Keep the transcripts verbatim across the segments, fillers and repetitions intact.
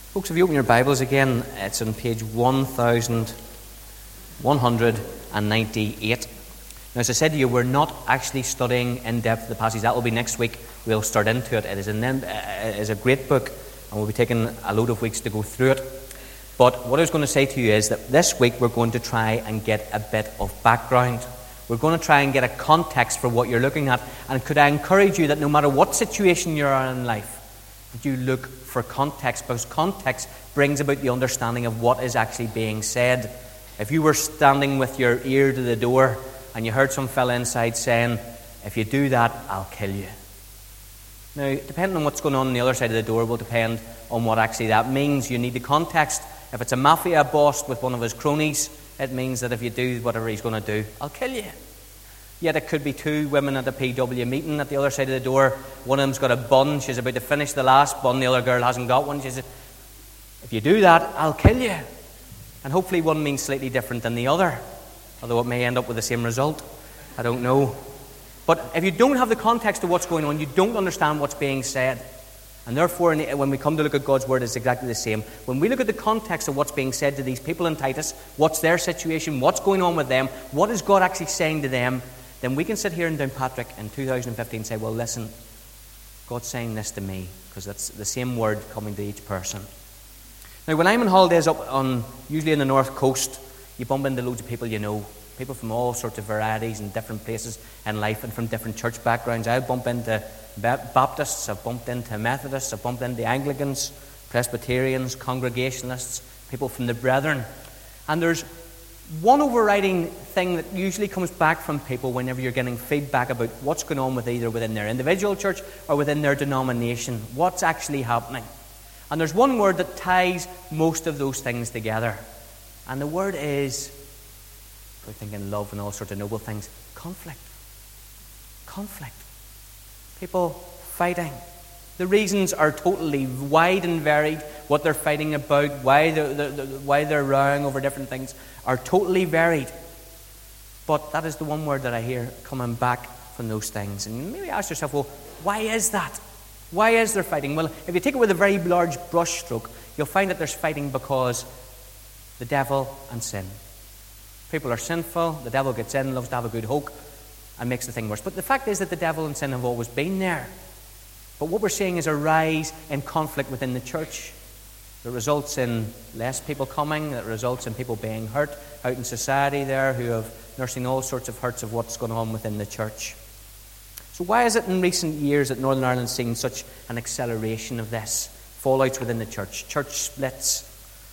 Folks, if you open your Bibles again, it's on page one thousand one hundred ninety-eight. Now, as I said to you, we're not actually studying in depth the passage. That will be next week. We'll start into it. It is, an, uh, it is a great book, and we'll be taking a load of weeks to go through it. But what I was going to say to you is that this week we're going to try and get a bit of background. We're going to try and get a context for what you're looking at. And could I encourage you that no matter what situation you're in in life, that you look for context, because context brings about the understanding of what is actually being said. If you were standing with your ear to the door and you heard some fella inside saying, "If you do that, I'll kill you." Now, depending on what's going on on the other side of the door will depend on what actually that means. You need the context. If it's a mafia boss with one of his cronies, it means that if you do whatever he's going to do, I'll kill you. Yet it could be two women at a P W meeting at the other side of the door. One of them's got a bun. She's about to finish the last bun. The other girl hasn't got one. She says, "If you do that, I'll kill you." And hopefully one means slightly different than the other, although it may end up with the same result. I don't know. But if you don't have the context of what's going on, you don't understand what's being said. And therefore, when we come to look at God's Word, it's exactly the same. When we look at the context of what's being said to these people in Titus, what's their situation, what's going on with them, what is God actually saying to them, then we can sit here in Downpatrick in two thousand fifteen and say, well, listen, God's saying this to me, because that's the same word coming to each person. Now, when I'm on holidays up on, usually in the North Coast, you bump into loads of people you know, people from all sorts of varieties and different places in life and from different church backgrounds. I bump into Baptists, I've bumped into Methodists, I've bumped into Anglicans, Presbyterians, Congregationalists, people from the Brethren. And there's one overriding thing that usually comes back from people whenever you're getting feedback about what's going on with either within their individual church or within their denomination, what's actually happening. And there's one word that ties most of those things together. And the word is, we're thinking love and all sorts of noble things, conflict. Conflict. People fighting. The reasons are totally wide and varied. What they're fighting about, why they're, they're, why they're rowing over different things, are totally varied. But that is the one word that I hear coming back from those things. And maybe ask yourself, well, why is that? Why is there fighting? Well, if you take it with a very large brush stroke, you'll find that there's fighting because the devil and sin. People are sinful, the devil gets in, loves to have a good hoke, and makes the thing worse. But the fact is that the devil and sin have always been there. But what we're seeing is a rise in conflict within the church that results in less people coming, that results in people being hurt out in society there who have nursing all sorts of hurts of what's going on within the church. So why is it in recent years that Northern Ireland's seen such an acceleration of this? Fallouts within the church, church splits,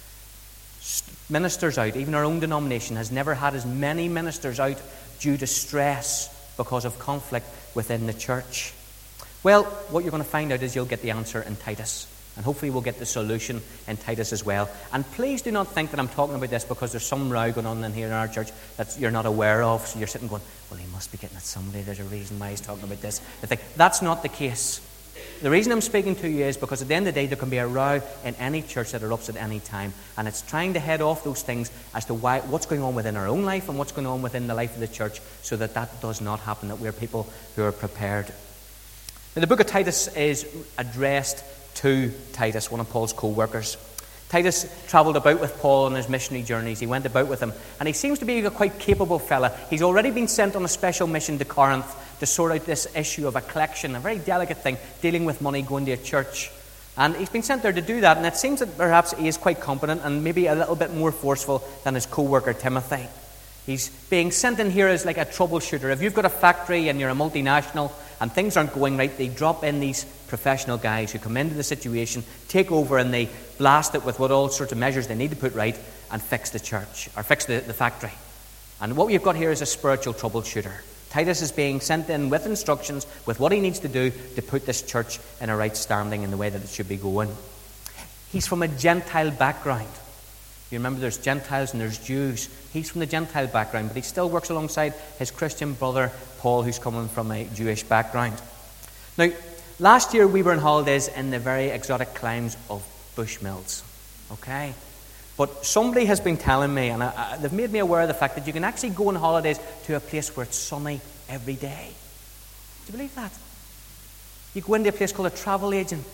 ministers out. Even our own denomination has never had as many ministers out due to stress because of conflict within the church. Well, what you're going to find out is you'll get the answer in Titus. And hopefully we'll get the solution in Titus as well. And please do not think that I'm talking about this because there's some row going on in here in our church that you're not aware of. So you're sitting going, well, he must be getting at somebody. There's a reason why he's talking about this. I think that's not the case. The reason I'm speaking to you is because at the end of the day, there can be a row in any church that erupts at any time. And it's trying to head off those things as to why, what's going on within our own life and what's going on within the life of the church so that that does not happen, that we're people who are prepared. Now, the book of Titus is addressed to Titus, one of Paul's co-workers. Titus travelled about with Paul on his missionary journeys. He went about with him. And he seems to be a quite capable fella. He's already been sent on a special mission to Corinth to sort out this issue of a collection, a very delicate thing, dealing with money going to a church. And he's been sent there to do that. And it seems that perhaps he is quite competent and maybe a little bit more forceful than his co-worker Timothy. He's being sent in here as like a troubleshooter. If you've got a factory and you're a multinational and things aren't going right, they drop in these professional guys who come into the situation, take over, and they blast it with what all sorts of measures they need to put right and fix the church, or fix the, the factory. And what we've got here is a spiritual troubleshooter. Titus is being sent in with instructions, with what he needs to do to put this church in a right standing in the way that it should be going. He's from a Gentile background. You remember there's Gentiles and there's Jews. He's from the Gentile background, but he still works alongside his Christian brother, Paul, who's coming from a Jewish background. Now, last year we were on holidays in the very exotic climes of Bushmills. Okay? But somebody has been telling me, and I, I, they've made me aware of the fact that you can actually go on holidays to a place where it's sunny every day. Do you believe that? You go into a place called a travel agent.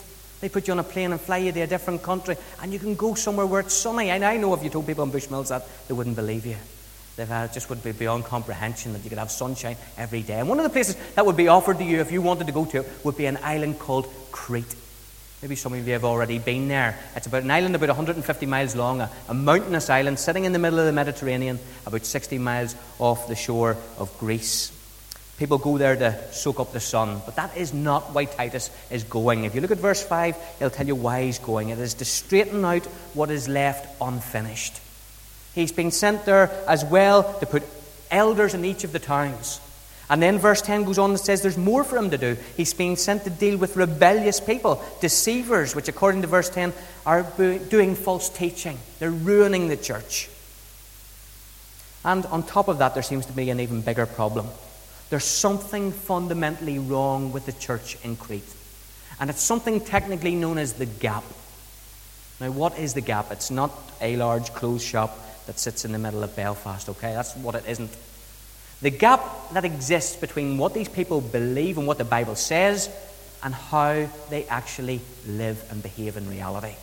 They put you on a plane and fly you to a different country, and you can go somewhere where it's sunny. And I know if you told people in Bushmills that, they wouldn't believe you. They just would be beyond comprehension that you could have sunshine every day. And one of the places that would be offered to you if you wanted to go to it would be an island called Crete. Maybe some of you have already been there. It's about an island about one hundred fifty miles long, a, a mountainous island sitting in the middle of the Mediterranean, about sixty miles off the shore of Greece. People go there to soak up the sun, but that is not why Titus is going. If you look at verse five, it'll tell you why he's going. It is to straighten out what is left unfinished. He's been sent there as well to put elders in each of the towns. And then verse ten goes on and says there's more for him to do. He's been sent to deal with rebellious people, deceivers, which according to verse ten are doing false teaching. They're ruining the church. And on top of that, there seems to be an even bigger problem. There's something fundamentally wrong with the church in Crete. And it's something technically known as the gap. Now, what is the gap? It's not a large clothes shop that sits in the middle of Belfast, okay? That's what it isn't. The gap that exists between what these people believe and what the Bible says and how they actually live and behave in reality.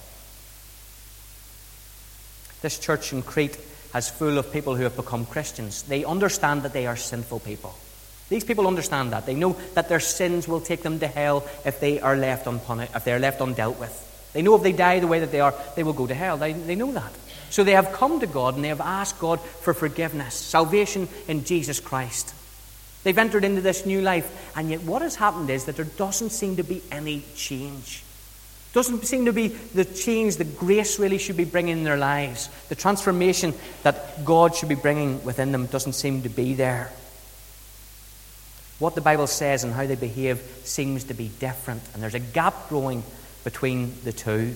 This church in Crete is full of people who have become Christians. They understand that they are sinful people. These people understand that. They know that their sins will take them to hell if they are left unpunished, if they are left undealt with. They know if they die the way that they are, they will go to hell. They, they know that. So they have come to God and they have asked God for forgiveness, salvation in Jesus Christ. They've entered into this new life, and yet what has happened is that there doesn't seem to be any change. Doesn't seem to be the change that grace really should be bringing in their lives. The transformation that God should be bringing within them doesn't seem to be there. What the Bible says and how they behave seems to be different, and there's a gap growing between the two.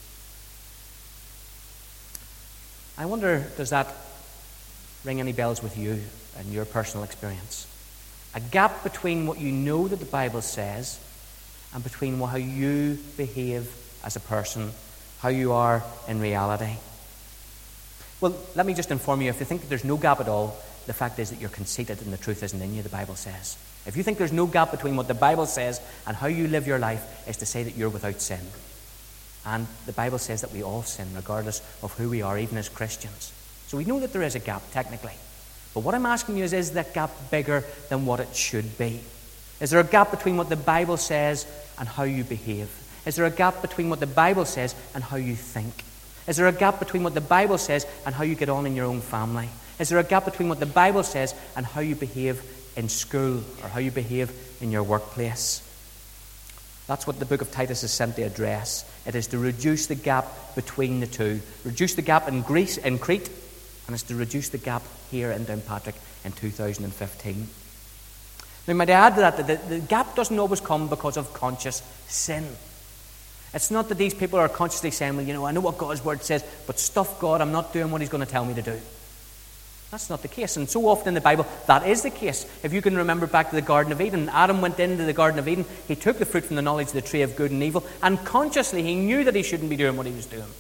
I wonder, does that ring any bells with you and your personal experience? A gap between what you know that the Bible says and between how you behave as a person, how you are in reality. Well, let me just inform you, if you think there's no gap at all, the fact is that you're conceited and the truth isn't in you, the Bible says. If you think there's no gap between what the Bible says and how you live your life, is to say that you're without sin. And the Bible says that we all sin, regardless of who we are, even as Christians. So we know that there is a gap, technically. But what I'm asking you is, is that gap bigger than what it should be? Is there a gap between what the Bible says and how you behave? Is there a gap between what the Bible says and how you think? Is there a gap between what the Bible says and how you get on in your own family? Is there a gap between what the Bible says and how you behave in school or how you behave in your workplace? That's what the book of Titus is sent to address. It is to reduce the gap between the two. Reduce the gap in Greece, in Crete, and it's to reduce the gap here in Downpatrick in two thousand fifteen. Now, might I add to that that the, the gap doesn't always come because of conscious sin. It's not that these people are consciously saying, well, you know, I know what God's word says, but stuff God, I'm not doing what he's going to tell me to do. That's not the case. And so often in the Bible, that is the case. If you can remember back to the Garden of Eden, Adam went into the Garden of Eden, he took the fruit from the knowledge of the tree of good and evil, and consciously he knew that he shouldn't be doing what he was doing.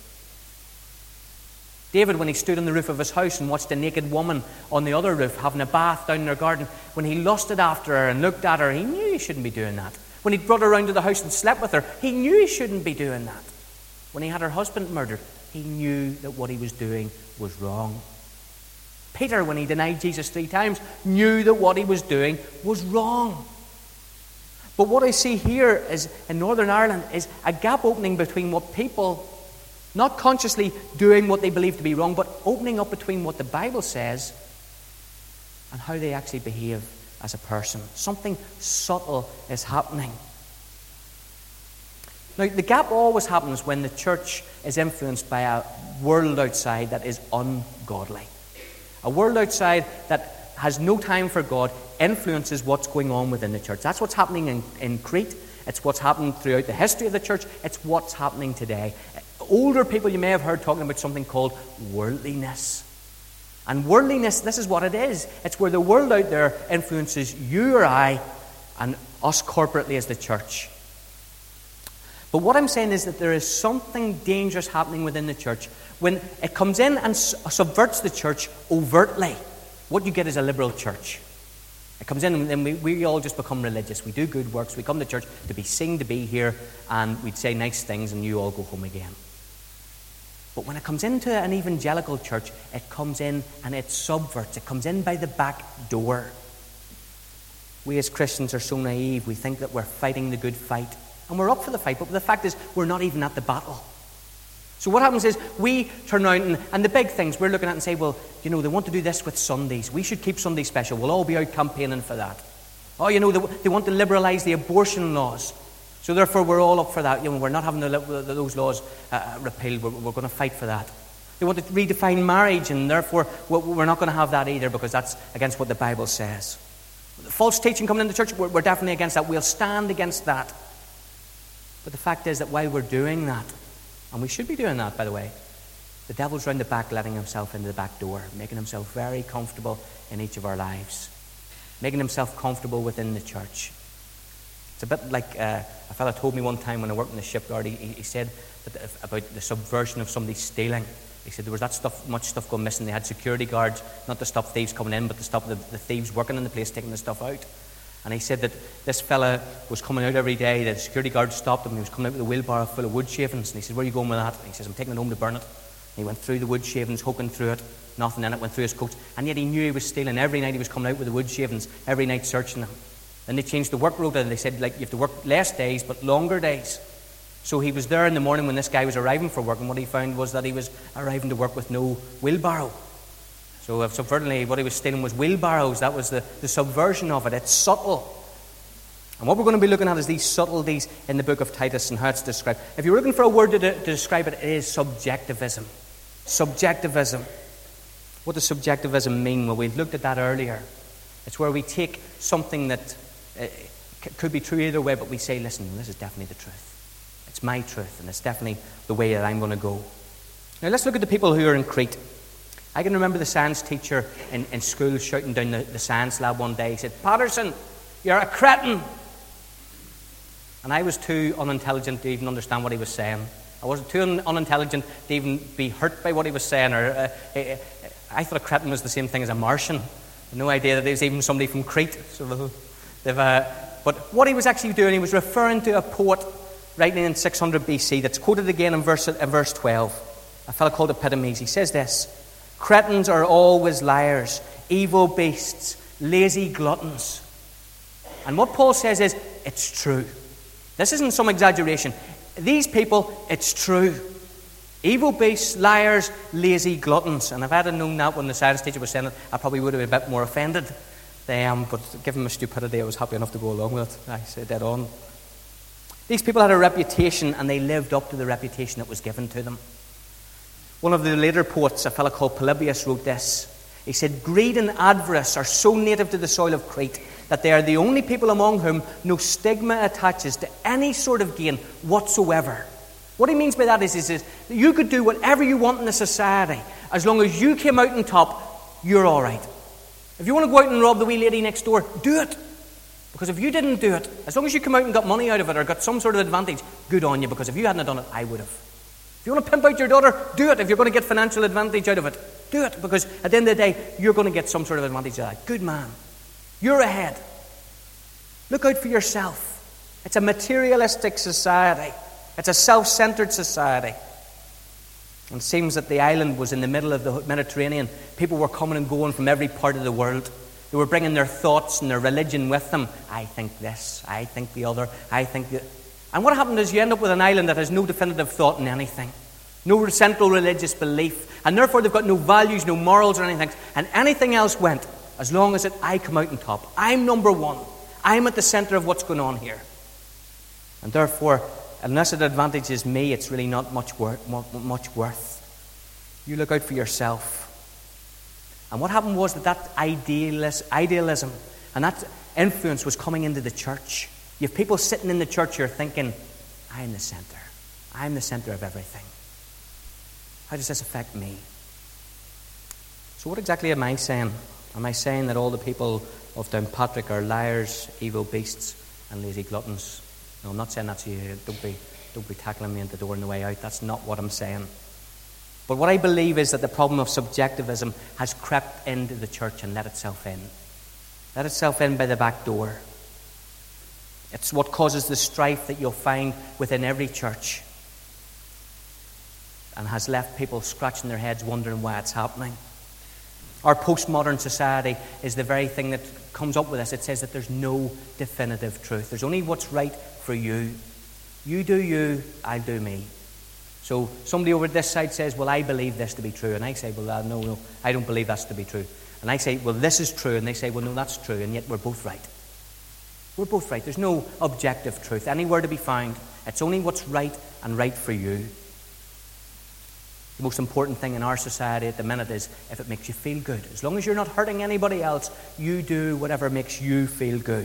David, when he stood on the roof of his house and watched a naked woman on the other roof having a bath down in her garden, when he lusted after her and looked at her, he knew he shouldn't be doing that. When he brought her around to the house and slept with her, he knew he shouldn't be doing that. When he had her husband murdered, he knew that what he was doing was wrong. Peter, when he denied Jesus three times, knew that what he was doing was wrong. But what I see here is, in Northern Ireland, is a gap opening between what people, not consciously doing what they believe to be wrong, but opening up between what the Bible says and how they actually behave as a person. Something subtle is happening. Now, the gap always happens when the church is influenced by a world outside that is ungodly. A world outside that has no time for God influences what's going on within the church. That's what's happening in, in Crete. It's what's happened throughout the history of the church. It's what's happening today. Older people, you may have heard talking about something called worldliness. And worldliness, this is what it is. It's where the world out there influences you or I and us corporately as the church. But what I'm saying is that there is something dangerous happening within the church. When it comes in and subverts the church overtly, what you get is a liberal church. It comes in and then we, we all just become religious. We do good works. We come to church to be seen to be here, and we'd say nice things and you all go home again. But when it comes into an evangelical church, it comes in and it subverts. It comes in by the back door. We as Christians are so naive. We think that we're fighting the good fight. And we're up for the fight, but the fact is we're not even at the battle. So what happens is we turn around and, and the big things we're looking at and say, well, you know, they want to do this with Sundays. We should keep Sundays special. We'll all be out campaigning for that. Oh, you know, they, they want to liberalise the abortion laws. So therefore we're all up for that. You know, we're not having the, those laws uh, repealed. We're, we're going to fight for that. They want to redefine marriage, and therefore we're not going to have that either, because that's against what the Bible says. False teaching coming into church, we're, we're definitely against that. We'll stand against that. But the fact is that while we're doing that, and we should be doing that, by the way, the devil's round the back, letting himself into the back door, making himself very comfortable in each of our lives, making himself comfortable within the church. It's a bit like uh, a fellow told me one time when I worked in the shipyard. He, he said that if, about the subversion of somebody stealing. He said there was that stuff, much stuff going missing. They had security guards, not to stop thieves coming in, but to stop the, the thieves working in the place, taking the stuff out. And he said that this fella was coming out every day. The security guard stopped him. He was coming out with a wheelbarrow full of wood shavings. And he said, "Where are you going with that?" And he says, "I'm taking it home to burn it." And he went through the wood shavings, hooking through it. Nothing in it, went through his coat. And yet he knew he was stealing. Every night he was coming out with the wood shavings, every night searching them. Then they changed the work rota, and they said, like, you have to work less days, but longer days. So he was there in the morning when this guy was arriving for work, and what he found was that he was arriving to work with no wheelbarrow. So uh, subvertently, what he was stealing was wheelbarrows. That was the, the subversion of it. It's subtle. And what we're going to be looking at is these subtleties in the book of Titus and how it's described. If you're looking for a word to, de- to describe it, it is subjectivism. Subjectivism. What does subjectivism mean? Well, we've looked at that earlier. It's where we take something that uh, c- could be true either way, but we say, listen, this is definitely the truth. It's my truth, and it's definitely the way that I'm going to go. Now, let's look at the people who are in Crete. I can remember the science teacher in, in school shouting down the, the science lab one day. He said, "Patterson, you're a cretin." And I was too unintelligent to even understand what he was saying. I wasn't too un- unintelligent to even be hurt by what he was saying. Or uh, I, I thought a cretin was the same thing as a Martian. No idea that there was even somebody from Crete. So they've, uh, but what he was actually doing, he was referring to a poet writing in six hundred B C that's quoted again in verse, in verse twelve. A fellow called Epitomes. He says this: "Cretans are always liars, evil beasts, lazy gluttons." And what Paul says is, it's true. This isn't some exaggeration. These people, it's true. Evil beasts, liars, lazy gluttons. And if I had known that when the science teacher was saying it, I probably would have been a bit more offended. Um, but given my stupidity, I was happy enough to go along with it. I said dead on. These people had a reputation, and they lived up to the reputation that was given to them. One of the later poets, a fellow called Polybius, wrote this. He said, "Greed and avarice are so native to the soil of Crete that they are the only people among whom no stigma attaches to any sort of gain whatsoever." What he means by that is, is, is that you could do whatever you want in the society. As long as you came out on top, you're all right. If you want to go out and rob the wee lady next door, do it. Because if you didn't do it, as long as you come out and got money out of it or got some sort of advantage, good on you, because if you hadn't done it, I would have. If you want to pimp out your daughter, do it. If you're going to get financial advantage out of it, do it. Because at the end of the day, you're going to get some sort of advantage out of that. Good man. You're ahead. Look out for yourself. It's a materialistic society. It's a self-centered society. And it seems that the island was in the middle of the Mediterranean. People were coming and going from every part of the world. They were bringing their thoughts and their religion with them. I think this, I think the other, I think the... And what happened is you end up with an island that has no definitive thought in anything. No central religious belief. And therefore they've got no values, no morals or anything. And anything else went, as long as it, I come out on top. I'm number one. I'm at the center of what's going on here. And therefore, unless it advantages me, it's really not much worth. Much worth. You look out for yourself. And what happened was that that idealism and that influence was coming into the church. You have people sitting in the church here thinking, I'm the center. I'm the center of everything. How does this affect me? So what exactly am I saying? Am I saying that all the people of Downpatrick are liars, evil beasts, and lazy gluttons? No, I'm not saying that to you. Don't be, don't be tackling me at the door on the way out. That's not what I'm saying. But what I believe is that the problem of subjectivism has crept into the church and let itself in. Let itself in by the back door. It's what causes the strife that you'll find within every church, and has left people scratching their heads wondering why it's happening. Our postmodern society is the very thing that comes up with this. It says that there's no definitive truth. There's only what's right for you. You do you, I'll do me. So somebody over this side says, well, I believe this to be true. And I say, well, uh, no, no, I don't believe that's to be true. And I say, well, this is true. And they say, well, no, that's true. And yet we're both right. We're both right. There's no objective truth anywhere to be found. It's only what's right and right for you. The most important thing in our society at the minute is if it makes you feel good. As long as you're not hurting anybody else, you do whatever makes you feel good.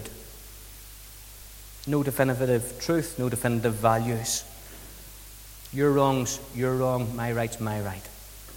No definitive truth, no definitive values. Your wrong's your wrong, my right's my right.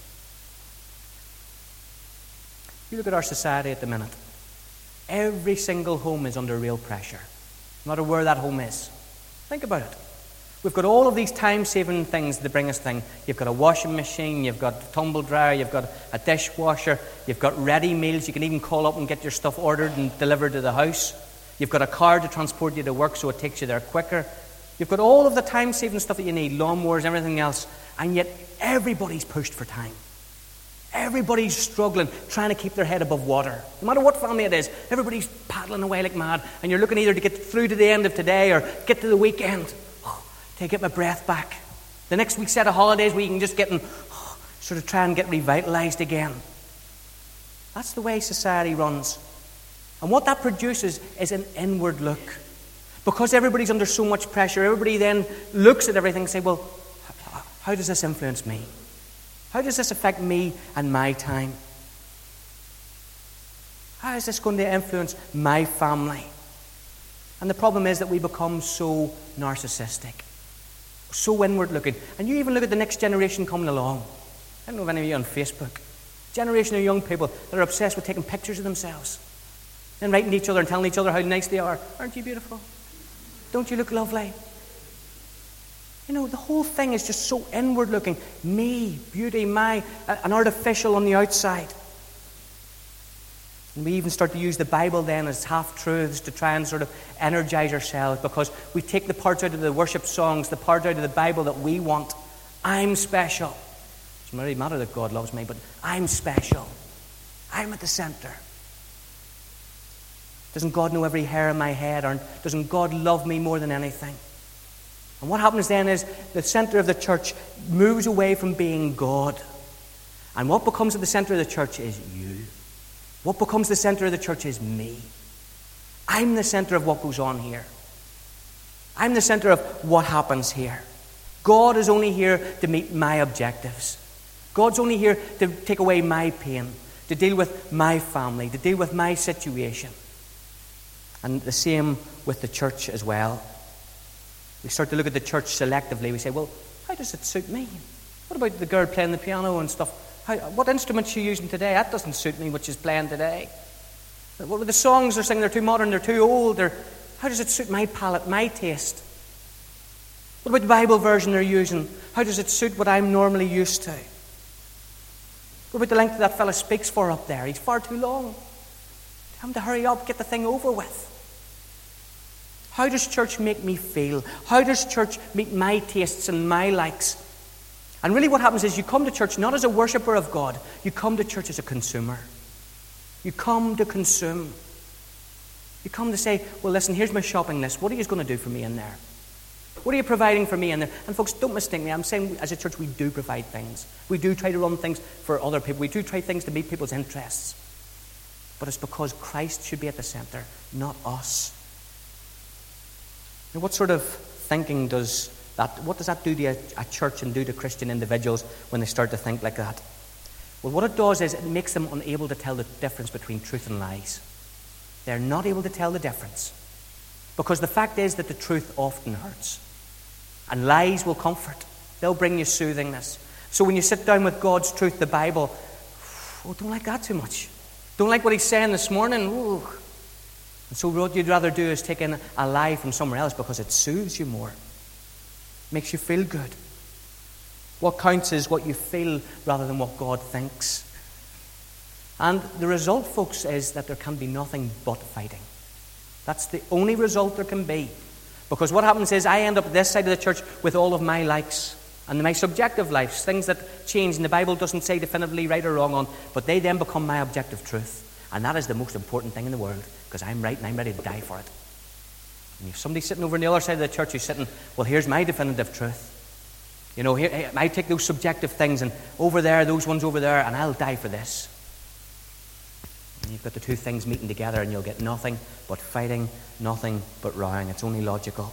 You look at our society at the minute. Every single home is under real pressure, no matter where that home is. Think about it. We've got all of these time-saving things that bring us things. You've got a washing machine, you've got a tumble dryer, you've got a dishwasher, you've got ready meals. You can even call up and get your stuff ordered and delivered to the house. You've got a car to transport you to work so it takes you there quicker. You've got all of the time-saving stuff that you need, lawnmowers, everything else, and yet everybody's pushed for time. Everybody's struggling, trying to keep their head above water. No matter what family it is, everybody's paddling away like mad, and you're looking either to get through to the end of today or get to the weekend. Oh, to get my breath back. The next week's set of holidays where you can just get and oh, sort of try and get revitalized again. That's the way society runs. And what that produces is an inward look. Because everybody's under so much pressure, everybody then looks at everything and says, well, how does this influence me? How does this affect me and my time? How is this going to influence my family? And the problem is that we become so narcissistic, so inward looking. And you even look at the next generation coming along. I don't know if any of you on Facebook. Generation of young people that are obsessed with taking pictures of themselves and writing to each other and telling each other how nice they are. Aren't you beautiful? Don't you look lovely? You know, the whole thing is just so inward looking. Me, beauty, my, an artificial on the outside. And we even start to use the Bible then as half-truths to try and sort of energize ourselves, because we take the parts out of the worship songs, the parts out of the Bible that we want. I'm special. It doesn't really matter that God loves me, but I'm special. I'm at the center. Doesn't God know every hair on my head? Or doesn't God love me more than anything? And what happens then is the center of the church moves away from being God. And what becomes at the center of the church is you. What becomes the center of the church is me. I'm the center of what goes on here. I'm the center of what happens here. God is only here to meet my objectives. God's only here to take away my pain, to deal with my family, to deal with my situation. And the same with the church as well. We start to look at the church selectively. We say, well, how does it suit me? What about the girl playing the piano and stuff? How, what instrument's she using today? That doesn't suit me, what she's playing today. What are the songs they're singing? They're too modern, they're too old. They're, how does it suit my palate, my taste? What about the Bible version they're using? How does it suit what I'm normally used to? What about the length that fella speaks for up there? He's far too long. Tell him to hurry up, get the thing over with. How does church make me feel? How does church meet my tastes and my likes? And really what happens is you come to church not as a worshipper of God. You come to church as a consumer. You come to consume. You come to say, well, listen, here's my shopping list. What are you going to do for me in there? What are you providing for me in there? And folks, don't mistake me. I'm saying as a church we do provide things. We do try to run things for other people. We do try things to meet people's interests. But it's because Christ should be at the center, not us. Now, what sort of thinking does that, what does that do to a, a church and do to Christian individuals when they start to think like that? Well, what it does is it makes them unable to tell the difference between truth and lies. They're not able to tell the difference. Because the fact is that the truth often hurts. And lies will comfort. They'll bring you soothingness. So when you sit down with God's truth, the Bible, oh, don't like that too much. Don't like what he's saying this morning. Ooh. And so what you'd rather do is take in a lie from somewhere else because it soothes you more. Makes you feel good. What counts is what you feel rather than what God thinks. And the result, folks, is that there can be nothing but fighting. That's the only result there can be. Because what happens is I end up at this side of the church with all of my likes and my subjective likes, things that change, and the Bible doesn't say definitively right or wrong on, but they then become my objective truth. And that is the most important thing in the world, because I'm right and I'm ready to die for it. And if somebody's sitting over on the other side of the church who's sitting, well, here's my definitive truth. You know, here, I take those subjective things, and over there, those ones over there, and I'll die for this. And you've got the two things meeting together, and you'll get nothing but fighting, nothing but rowing. It's only logical.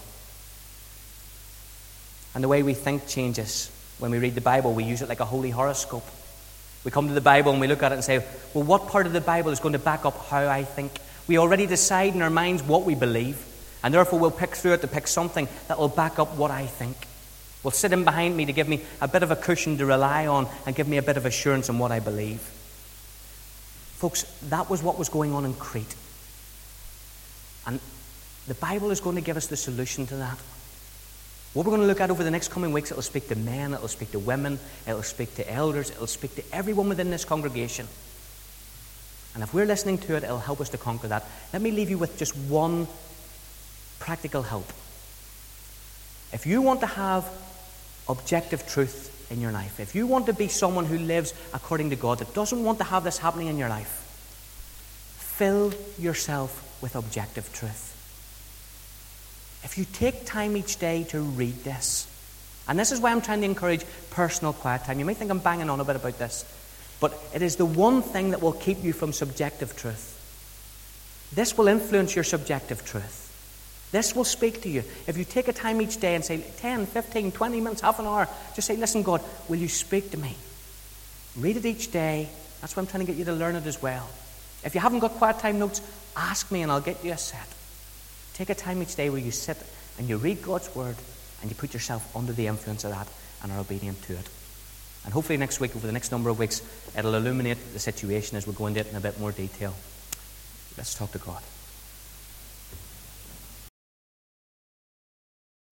And the way we think changes. When we read the Bible, we use it like a holy horoscope. We come to the Bible and we look at it and say, well, what part of the Bible is going to back up how I think? We already decide in our minds what we believe, and therefore we'll pick through it to pick something that will back up what I think. Will sit in behind me to give me a bit of a cushion to rely on and give me a bit of assurance on what I believe. Folks, that was what was going on in Crete. And the Bible is going to give us the solution to that. What we're going to look at over the next coming weeks, it will speak to men, it will speak to women, it will speak to elders, it will speak to everyone within this congregation. And if we're listening to it, it will help us to conquer that. Let me leave you with just one practical help. If you want to have objective truth in your life, if you want to be someone who lives according to God, that doesn't want to have this happening in your life, fill yourself with objective truth. If you take time each day to read this, and this is why I'm trying to encourage personal quiet time. You might think I'm banging on a bit about this, but it is the one thing that will keep you from subjective truth. This will influence your subjective truth. This will speak to you. If you take a time each day and say ten, fifteen, twenty minutes, half an hour, just say, listen, God, will you speak to me? Read it each day. That's why I'm trying to get you to learn it as well. If you haven't got quiet time notes, ask me and I'll get you a set. Take a time each day where you sit and you read God's word and you put yourself under the influence of that and are obedient to it. And hopefully next week, over the next number of weeks, it'll illuminate the situation as we go into it in a bit more detail. Let's talk to God.